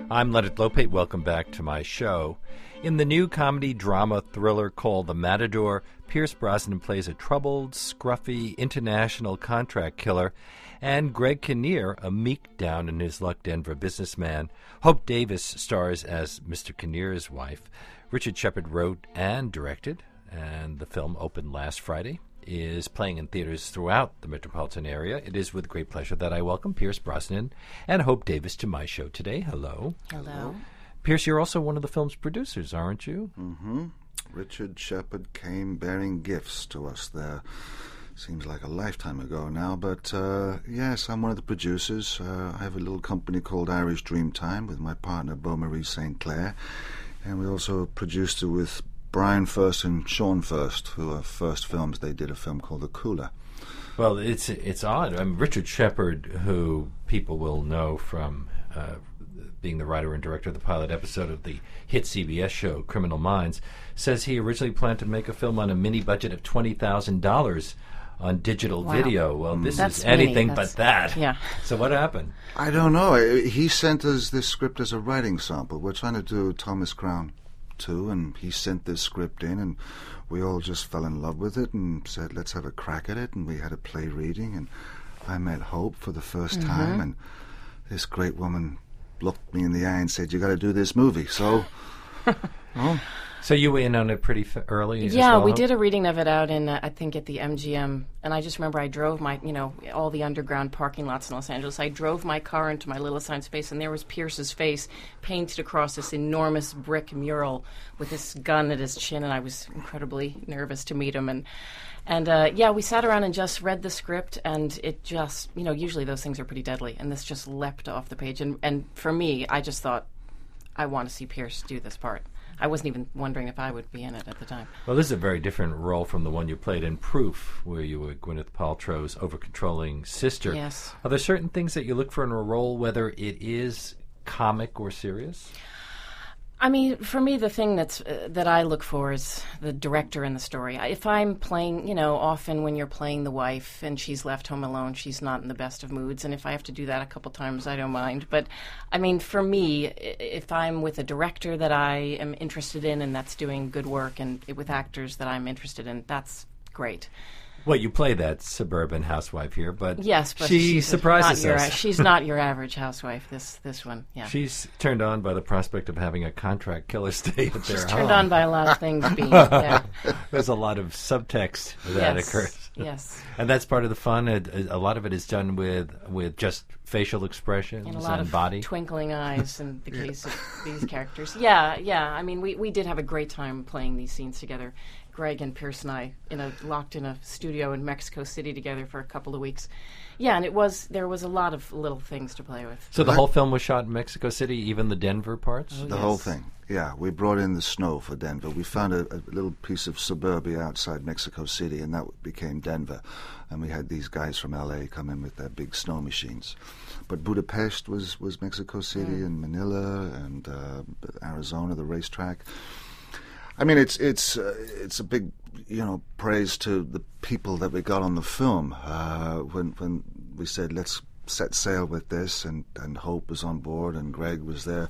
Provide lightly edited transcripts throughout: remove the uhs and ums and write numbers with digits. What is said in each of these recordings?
I'm Leonard Lopate. Welcome back to my show. In the new comedy-drama thriller called The Matador, Pierce Brosnan plays a troubled, scruffy, international contract killer, and Greg Kinnear, a meek, down-in-his-luck Denver businessman. Hope Davis stars as Mr. Kinnear's wife. Richard Shepard wrote and directed, and the film opened last Friday. Is playing in theaters throughout the metropolitan area. It is with great pleasure that I welcome Pierce Brosnan and Hope Davis to my show today. Hello. Hello. Pierce, you're also one of the film's producers, aren't you? Mm-hmm. Richard Shepard came bearing gifts to us there. Seems like a lifetime ago now, but yes, I'm one of the producers. I have a little company called Irish Dreamtime with my partner, Beau Marie St. Clair, and we also produced it with Brian First and Sean First, who are first films. They did a film called The Cooler. Well, it's odd. I mean, Richard Shepard, who people will know from being the writer and director of the pilot episode of the hit CBS show Criminal Minds, says he originally planned to make a film on a mini budget of $20,000 on digital video. Well, this is anything but that. Yeah. So what happened? I don't know. He sent us this script as a writing sample. We're trying to do Thomas Crown too, and he sent this script in, and we all just fell in love with it and said, let's have a crack at it. And we had a play reading, and I met Hope for the first time, and this great woman looked me in the eye and said, you got to do this movie. So So you were in on it pretty early? Yeah, we did a reading of it out in, I think, at the MGM. And I just remember I drove all the underground parking lots in Los Angeles. I drove my car into my little assigned space, and there was Pierce's face painted across this enormous brick mural with this gun at his chin, and I was incredibly nervous to meet him. And we sat around and just read the script, and it just, usually those things are pretty deadly, and this just leapt off the page. And for me, I just thought, I want to see Pierce do this part. I wasn't even wondering if I would be in it at the time. Well, this is a very different role from the one you played in Proof, where you were Gwyneth Paltrow's over-controlling sister. Yes. Are there certain things that you look for in a role, whether it is comic or serious? I mean, for me, the thing that I look for is the director in the story. If I'm playing, often when you're playing the wife and she's left home alone, she's not in the best of moods. And if I have to do that a couple times, I don't mind. But, I mean, for me, if I'm with a director that I am interested in and that's doing good work, and with actors that I'm interested in, that's great. Well, you play that suburban housewife here, but yes, but she surprises us. She's not your average housewife, this one, yeah. She's turned on by the prospect of having a contract killer stay at their home. She's turned on by a lot of things being there. There's a lot of subtext that occurs. Yes. And that's part of the fun. A lot of it is done with just facial expressions and a lot of body. Twinkling eyes in the case of these characters. Yeah. I mean, we did have a great time playing these scenes together. Greg and Pierce and I locked in a studio in Mexico City together for a couple of weeks. Yeah, and there was a lot of little things to play with. So the whole film was shot in Mexico City, even the Denver parts? The whole thing. Yeah, we brought in the snow for Denver. We found a little piece of suburbia outside Mexico City, and that became Denver. And we had these guys from L.A. come in with their big snow machines. But Budapest was Mexico City, and Manila, and Arizona, the racetrack. I mean, it's a big, praise to the people that we got on the film. When we said, let's set sail with this, and Hope was on board, and Greg was there.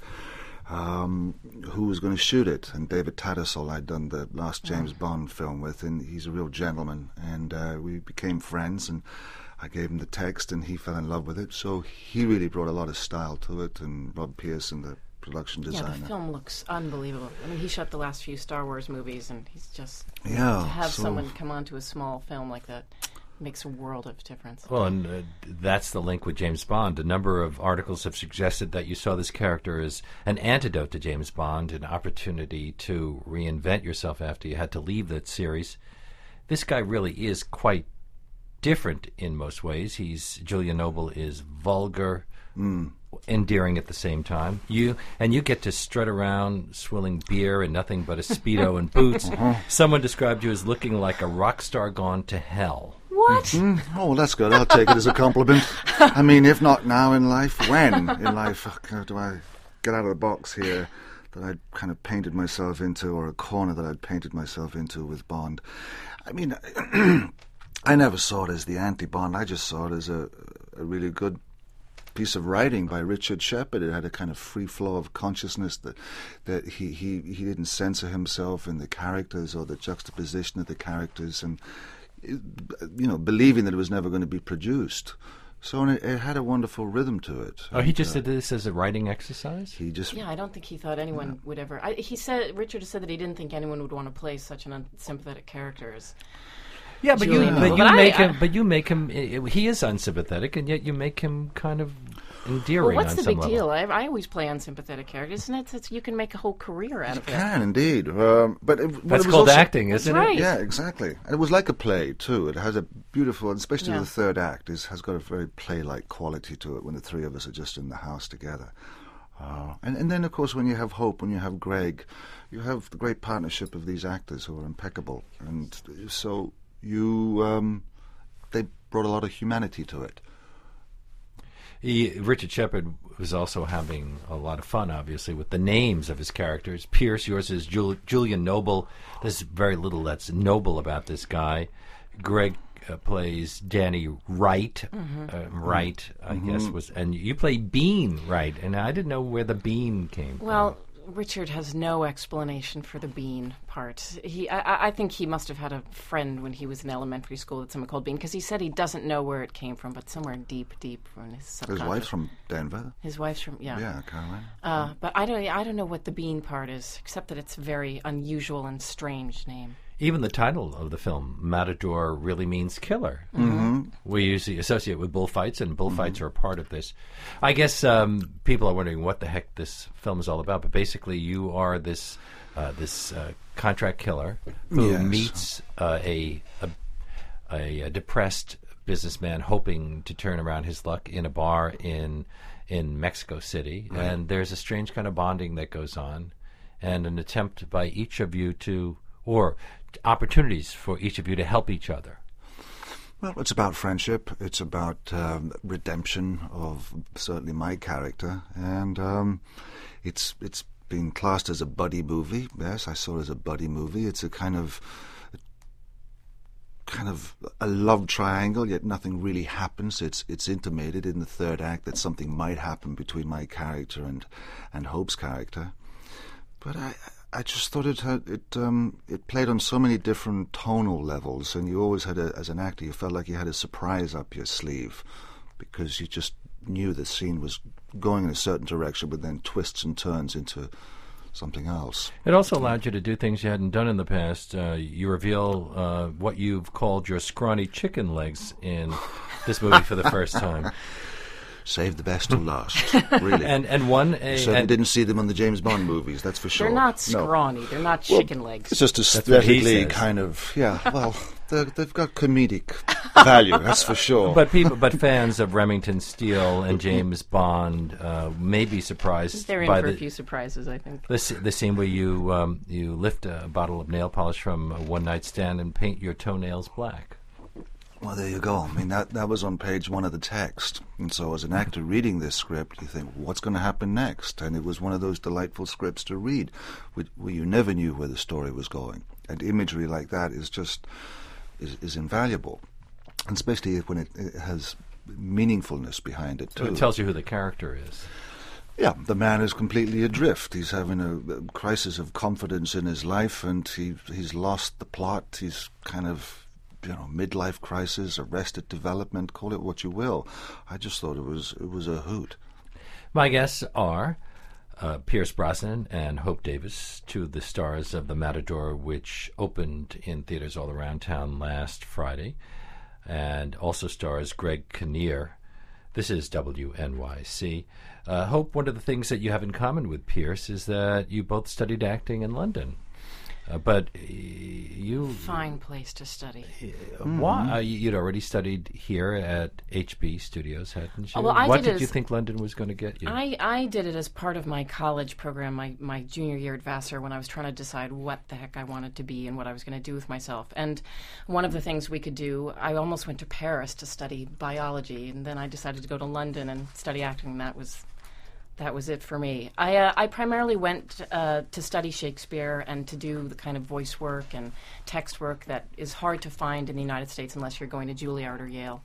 Who was going to shoot it? And David Tattersall I'd done the last James Bond film with, and he's a real gentleman. And we became friends, and I gave him the text, and he fell in love with it. So he really brought a lot of style to it, and Rob Pearson, the production designer. Yeah, the film looks unbelievable. I mean, he shot the last few Star Wars movies, and he's just... to have someone come onto a small film like that makes a world of difference. Well, and that's the link with James Bond. A number of articles have suggested that you saw this character as an antidote to James Bond, an opportunity to reinvent yourself after you had to leave that series. This guy really is quite different in most ways. Julian Noble is vulgar, endearing at the same time. You get to strut around swilling beer and nothing but a Speedo and boots. Someone described you as looking like a rock star gone to hell. What? Oh, well, that's good. I'll take it as a compliment. I mean, if not now in life, when in life do I get out of the box here that I'd kind of painted myself into, or a corner that I'd painted myself into with Bond? I mean, I never saw it as the anti-Bond. I just saw it as a really good piece of writing by Richard Shepard. It had a kind of free flow of consciousness that he didn't censor himself in the characters or the juxtaposition of the characters, and believing that it was never going to be produced. So it had a wonderful rhythm to it. Oh, he just did this as a writing exercise? Yeah, I don't think he thought anyone would ever... Richard said that he didn't think anyone would want to play such an unsympathetic character as... Yeah, but Julian. you make him. He is unsympathetic, and yet you make him kind of endearing. Well, what's on the some big level. deal? I always play unsympathetic characters, and you can make a whole career out of You it. can indeed, but That's called acting, isn't That's right. it? Yeah, exactly. And it was like a play too. It has a beautiful, especially the third act, has got a very play-like quality to it when the three of us are just in the house together. And then, of course, when you have Hope, when you have Greg, you have the great partnership of these actors who are impeccable, and so they brought a lot of humanity to it. Richard Shepard was also having a lot of fun, obviously, with the names of his characters. Pierce, yours is Julian Noble. There's very little that's noble about this guy. Greg plays Danny Wright. Wright, I guess, was, and you play Bean Wright, and I didn't know where the Bean came from. Well, Richard has no explanation for the Bean part. I think he must have had a friend when he was in elementary school that someone called Bean, because he said he doesn't know where it came from, but somewhere deep in his subconscious. His wife's from Denver. His wife's from Caroline. But I don't know what the Bean part is, except that it's a very unusual and strange name. Even the title of the film, Matador, really means killer. We usually associate with bullfights, and bullfights are a part of this. I guess people are wondering what the heck this film is all about, but basically you are this contract killer who meets a depressed businessman hoping to turn around his luck in a bar in Mexico City, and there's a strange kind of bonding that goes on, and an attempt by each of you or opportunities for each of you to help each other. Well, it's about friendship. It's about redemption of certainly my character, and it's being classed as a buddy movie. Yes, I saw it as a buddy movie. It's a kind of a love triangle, yet nothing really happens. It's intimated in the third act that something might happen between my character and Hope's character, but I just thought it played on so many different tonal levels, and you always had as an actor, you felt like you had a surprise up your sleeve, because you just knew the scene was going in a certain direction, but then twists and turns into something else. It also allowed you to do things you hadn't done in the past. You reveal what you've called your scrawny chicken legs in this movie for the first time. Save the best till last, really. and one... Certainly didn't see them on the James Bond movies, that's for sure. They're not scrawny. No. They're not chicken legs. It's just aesthetically kind of... Yeah, well, they've got comedic value, that's for sure. But fans of Remington Steele and James Bond may be surprised They're in by for a few surprises, I think. the scene where you lift a bottle of nail polish from a one-night stand and paint your toenails black. Well, there you go. I mean, that was on page 1 of the text. And so as an actor reading this script, you think, what's going to happen next? And it was one of those delightful scripts to read where you never knew where the story was going. And imagery like that is invaluable. And especially when it has meaningfulness behind it, too. So it tells you who the character is. Yeah, the man is completely adrift. He's having a crisis of confidence in his life, and he's lost the plot. He's kind of... midlife crisis, arrested development, call it what you will. I just thought it was a hoot. My guests are Pierce Brosnan and Hope Davis, two of the stars of The Matador, which opened in theaters all around town last Friday, and also stars Greg Kinnear. This is WNYC. Hope, one of the things that you have in common with Pierce is that you both studied acting in London. But you... Fine place to study. Why? You'd already studied here at HB Studios, hadn't you? Well, What did you think London was going to get you? I did it as part of my college program, my junior year at Vassar, when I was trying to decide what the heck I wanted to be and what I was going to do with myself. And one of the things we could do, I almost went to Paris to study biology, and then I decided to go to London and study acting, and that was it for me. I primarily went to study Shakespeare and to do the kind of voice work and text work that is hard to find in the United States unless you're going to Juilliard or Yale.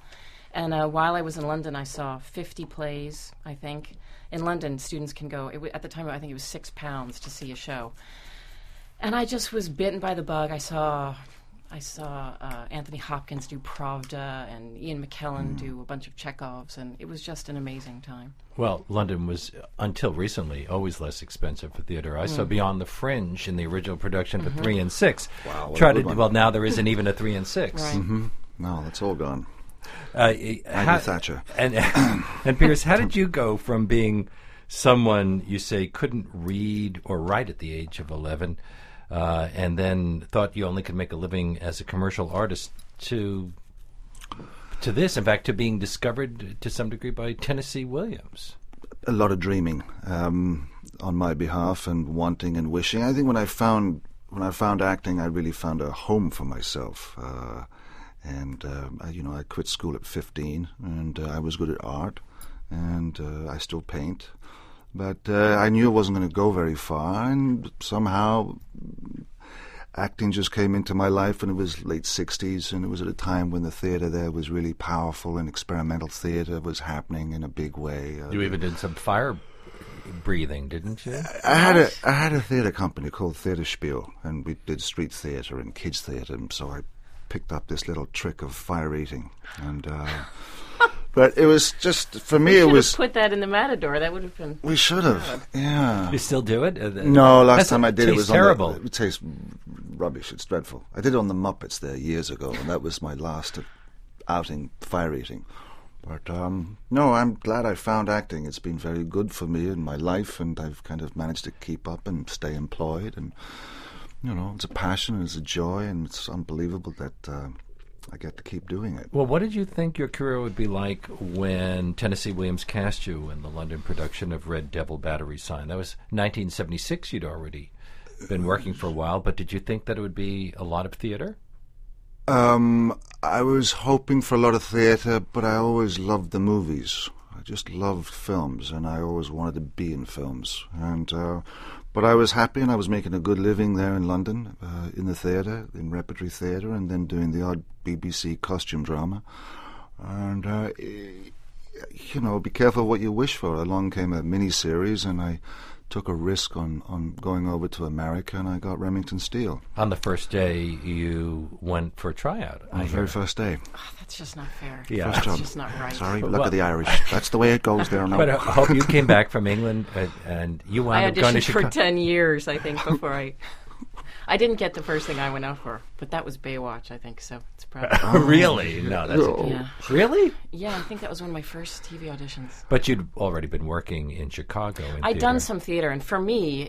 And while I was in London, I saw 50 plays, I think. In London, students can go, at the time, I think it was £6 to see a show. And I just was bitten by the bug. I saw Anthony Hopkins do Pravda and Ian McKellen do a bunch of Chekhovs, and it was just an amazing time. Well, London was, until recently, always less expensive for theater. I saw Beyond the Fringe in the original production for 3 and 6. Wow, what a good one. Well, now there isn't even a 3 and 6. Right. No, that's all gone. Maggie Thatcher. And Pierce, how did you go from being someone you say couldn't read or write at the age of 11, and then thought you only could make a living as a commercial artist, to this, in fact, to being discovered to some degree by Tennessee Williams? A lot of dreaming on my behalf, and wanting and wishing. I think when I found acting, I really found a home for myself. I quit school at 15, and I was good at art, and I still paint. But I knew it wasn't going to go very far, and somehow acting just came into my life, and it was late 60s, and it was at a time when the theatre there was really powerful, and experimental theatre was happening in a big way. You even did some fire breathing, didn't you? I had a theatre company called Theatre Spiel, and we did street theatre and kids theatre, and so I picked up this little trick of fire eating, and but it was just, for me, it was... put that in the Matador. That would have been... We should have, yeah. You still do it? No, last time I did it was terrible. It tastes rubbish. It's dreadful. I did it on the Muppets there years ago, and that was my last outing, fire eating. But no, I'm glad I found acting. It's been very good for me in my life, and I've kind of managed to keep up and stay employed, and it's a passion and it's a joy, and it's unbelievable that I get to keep doing it. Well, what did you think your career would be like when Tennessee Williams cast you in the London production of Red Devil Battery Sign? That was 1976. You'd already been working for a while, but did you think that it would be a lot of theater? I was hoping for a lot of theatre, but I always loved the movies. I just loved films, and I always wanted to be in films. But I was happy, and I was making a good living there in London, in the theatre, in repertory theatre, and then doing the odd BBC costume drama. And, be careful what you wish for. Along came a mini-series, and I took a risk on going over to America, and I got Remington Steele. On the first day, you went for a tryout. On the very first day. Oh, that's just not fair. Yeah. First That's job. just not right. Sorry, look at the Irish. That's the way it goes there now. But I hope you came back from England and you wound I up going to auditioned Chicago. for 10 years, I think, before I didn't get the first thing I went out for, but that was Baywatch, I think, so it's probably... Really? No, that's Yeah. Really? Yeah, I think that was one of my first TV auditions. But you'd already been working in Chicago in I'd theater. done some theater, and for me,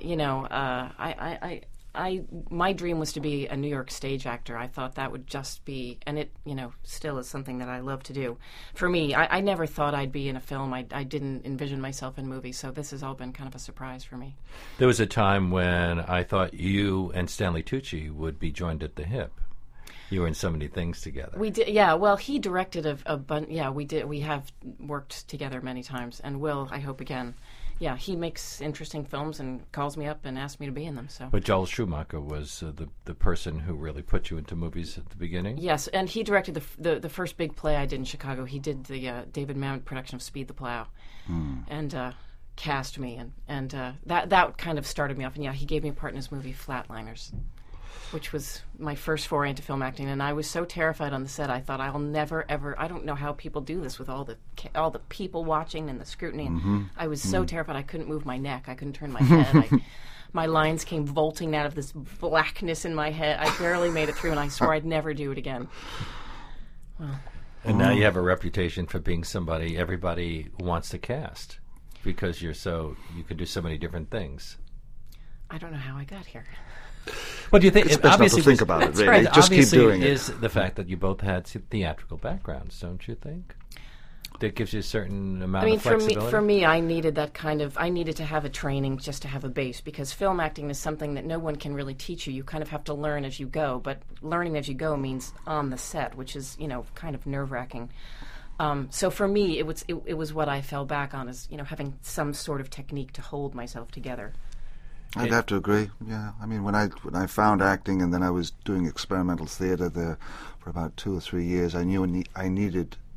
my dream was to be a New York stage actor. I thought that would just be, and it, still is something that I love to do. For me, I never thought I'd be in a film. I didn't envision myself in movies, so this has all been kind of a surprise for me. There was a time when I thought you and Stanley Tucci would be joined at the hip. You were in so many things together. We did, yeah. Well, he directed a bunch. Yeah, we did. We have worked together many times, and will, I hope, again. Yeah, he makes interesting films and calls me up and asks me to be in them. So. But Joel Schumacher was the person who really put you into movies at the beginning? Yes, and he directed the first big play I did in Chicago. He did the David Mamet production of Speed the Plow, and cast me, and that kind of started me off. And yeah, he gave me a part in his movie Flatliners, which was my first foray into film acting, and I was so terrified on the set. I thought, I'll never, ever... I don't know how people do this with all the people watching and the scrutiny. And I was so terrified I couldn't move my neck. I couldn't turn my head. My lines came vaulting out of this blackness in my head. I barely made it through, and I swore I'd never do it again. Well, And now you have a reputation for being somebody everybody wants to cast because you can do so many different things. I don't know how I got here. What do you think? It's best not to think about it, really. Right. Just keep Obviously doing it. is the fact that you both had theatrical backgrounds, don't you think? That gives you a certain amount of flexibility? For me, I needed that I needed to have a training just to have a base, because film acting is something that no one can really teach you. You kind of have to learn as you go, but learning as you go means on the set, which is, kind of nerve-wracking. So for me, it was what I fell back on, is, having some sort of technique to hold myself together. I'd have to agree. Yeah, I mean, when I found acting, and then I was doing experimental theatre there for about 2 or 3 years, I knew I needed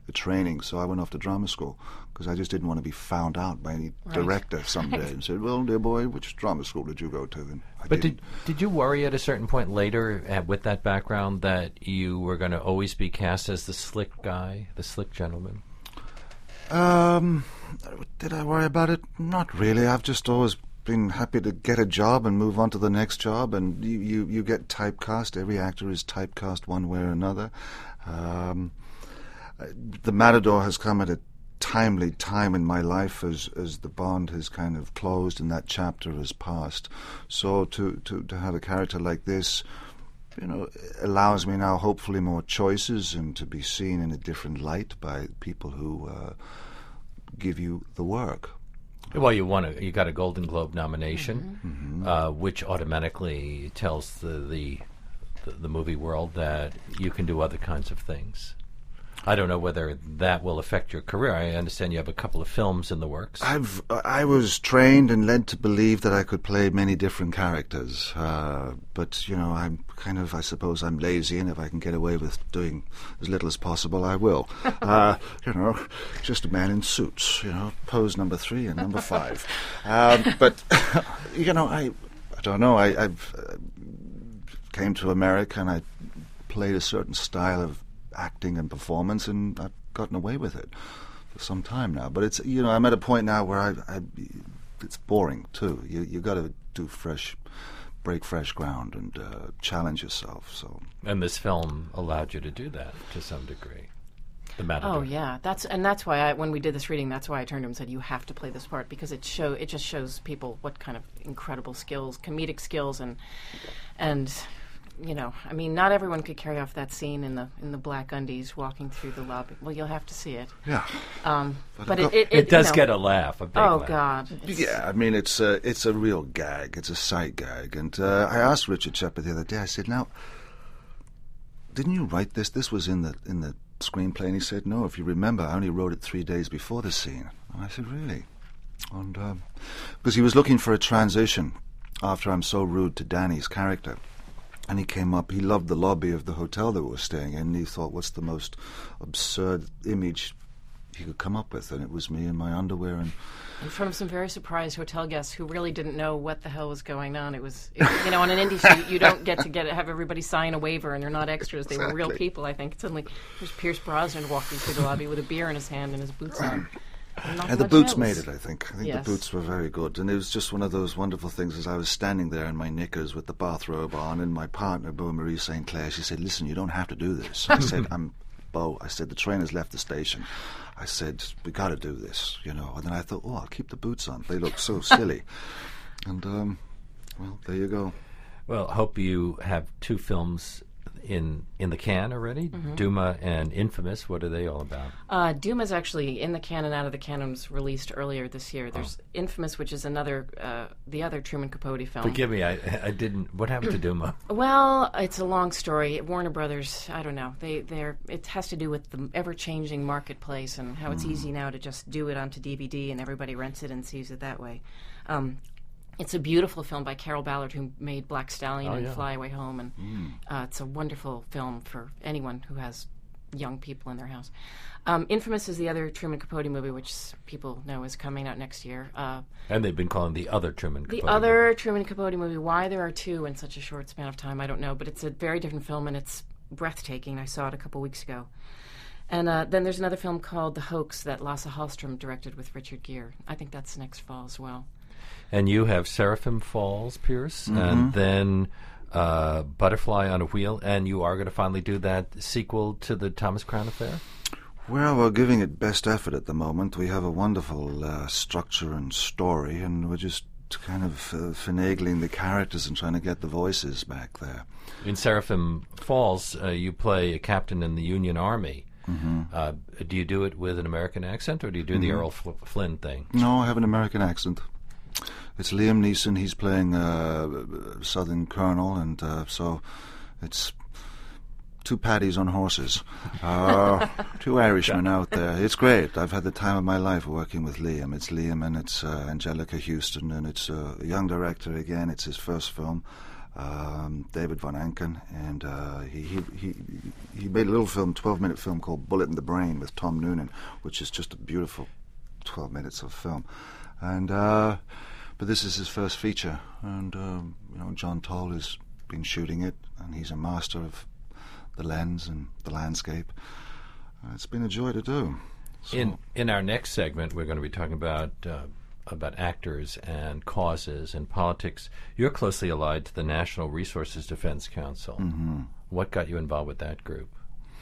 the training. So I went off to drama school because I just didn't want to be found out by any director someday and said, "Well, dear boy, which drama school did you go to?" And But did you worry at a certain point later, with that background, that you were going to always be cast as the slick guy, the slick gentleman? Did I worry about it? Not really. I've just always been happy to get a job and move on to the next job, and you get typecast. Every actor is typecast one way or another. The Matador has come at a timely time in my life as the Bond has kind of closed and that chapter has passed. So to have a character like this, allows me now hopefully more choices and to be seen in a different light by people who give you the work. Well, you got a Golden Globe nomination, which automatically tells the movie world that you can do other kinds of things. I don't know whether that will affect your career. I understand you have a couple of films in the works. I was trained and led to believe that I could play many different characters, but I'm I suppose I'm lazy, and if I can get away with doing as little as possible, I will. Just a man in suits, pose number 3 and number 5. But I don't know. I came to America and I played a certain style of acting and performance, and I've gotten away with it for some time now. But it's I'm at a point now where it's boring too. You got to break fresh ground and challenge yourself. So. And this film allowed you to do that to some degree. The Matador. Oh yeah, that's why when we did this reading, that's why I turned to him and said, "You have to play this part," because it just shows people what kind of incredible skills, comedic skills, and. Not everyone could carry off that scene in the black undies walking through the lobby. Well, you'll have to see it. Yeah. But it does get a laugh, a big laugh. Oh, God. Yeah, it's a real gag. It's a sight gag. And I asked Richard Shepard the other day, I said, "Now, didn't you write this? This was in the screenplay." And he said, "No, if you remember, I only wrote it 3 days before the scene." And I said, "Really?" And because he was looking for a transition after I'm So Rude to Danny's character. And he came up, he loved the lobby of the hotel that we were staying in, and he thought, what's the most absurd image he could come up with? And it was me in my underwear. And in front of some very surprised hotel guests who really didn't know what the hell was going on. It was, on an indie shoot, you don't get to have everybody sign a waiver, and they're not extras. They were real people, I think. Suddenly, there's Pierce Brosnan walking through the lobby with a beer in his hand and his boots on. And the boots made it, I think. Yes. The boots were very good. And it was just one of those wonderful things as I was standing there in my knickers with the bathrobe on, and my partner, Beau Marie St. Clair, she said, "Listen, you don't have to do this." I said, "Beau," I said, "the train has left the station." I said, "We got to do this, And then I thought, I'll keep the boots on. They look so silly. And, there you go. Well, I hope you have 2 films in the can already. Duma and Infamous. What are they all about? Duma's actually in the can and out of the can, and was released earlier this year. There's Infamous, which is the other Truman Capote film. Forgive me, I didn't. What happened to Duma? Well, it's a long story. Warner Brothers, I don't know. It has to do with the ever-changing marketplace and how it's easy now to just do it onto DVD and everybody rents it and sees it that way. It's a beautiful film by Carol Ballard, who made Black Stallion and Fly Away Home, and it's a wonderful film for anyone who has young people in their house. Infamous is the other Truman Capote movie, which people know is coming out next year. And they've been calling the other Truman Capote Truman Capote movie. Why there are 2 in such a short span of time, I don't know, but it's a very different film, and it's breathtaking. I saw it a couple weeks ago. And then there's another film called The Hoax that Lasse Hallström directed with Richard Gere. I think that's next fall as well. And you have Seraphim Falls, Pierce, and then Butterfly on a Wheel, and you are going to finally do that sequel to the Thomas Crown Affair? Well, we're giving it best effort at the moment. We have a wonderful structure and story, and we're just kind of finagling the characters and trying to get the voices back there. In Seraphim Falls, you play a captain in the Union Army. Do you do it with an American accent, or do you do the Errol Flynn thing? No, I have an American accent. It's Liam Neeson. He's playing a Southern colonel, and so it's 2 paddies on horses. 2 Irishmen out there. It's great. I've had the time of my life working with Liam. It's Liam and it's Angelica Houston, and it's a young director again. It's his first film. David Von Anken, and he made a little film, 12-minute film called Bullet in the Brain with Tom Noonan, which is just a beautiful 12 minutes of film. And but this is his first feature, and John Toll has been shooting it, and he's a master of the lens and the landscape. It's been a joy to do. So. In our next segment, we're going to be talking about actors and causes and politics. You're closely allied to the National Resources Defense Council. Mm-hmm. What got you involved with that group?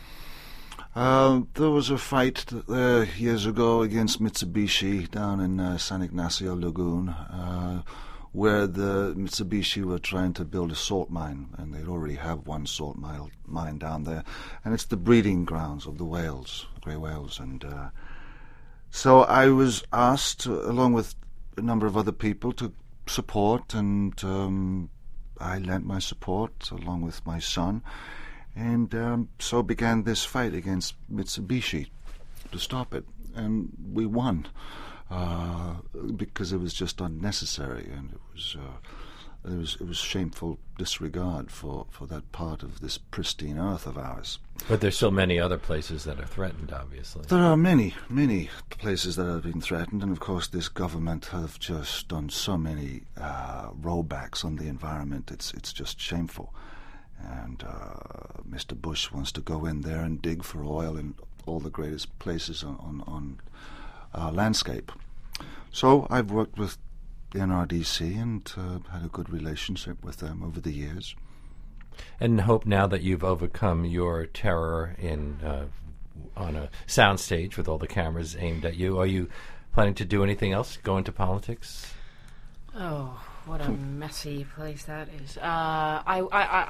There was a fight years ago against Mitsubishi down in San Ignacio Lagoon, where the Mitsubishi were trying to build a salt mine, and they already have one salt mine down there, and it's the breeding grounds of the whales, grey whales, and so I was asked, along with a number of other people, to support, and I lent my support along with my son. And so began this fight against Mitsubishi to stop it, and we won because it was just unnecessary, and it was shameful disregard for that part of this pristine earth of ours. But there's still many other places that are threatened, obviously. There are many places that have been threatened, and of course this government have just done so many rollbacks on the environment. It's just shameful. And Mr. Bush wants to go in there and dig for oil in all the greatest places on our landscape. So I've worked with the NRDC and had a good relationship with them over the years. And hope now that you've overcome your terror on a soundstage with all the cameras aimed at you, are you planning to do anything else? Go into politics? Oh, what a messy place that is. I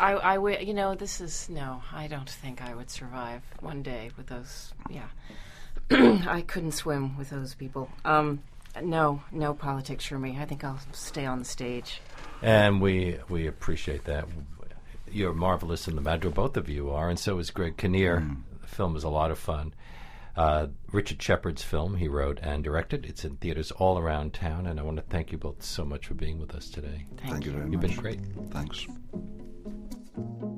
don't think I would survive one day with those. Yeah, I couldn't swim with those people. No politics for me. I think I'll stay on the stage. And we appreciate that. You're marvelous in the Matador, both of you are, and so is Greg Kinnear. The film is a lot of fun. Richard Shepard's film he wrote and directed. It's in theaters all around town, and I want to thank you both so much for being with us today. Thank you very much. You've been great. Thanks.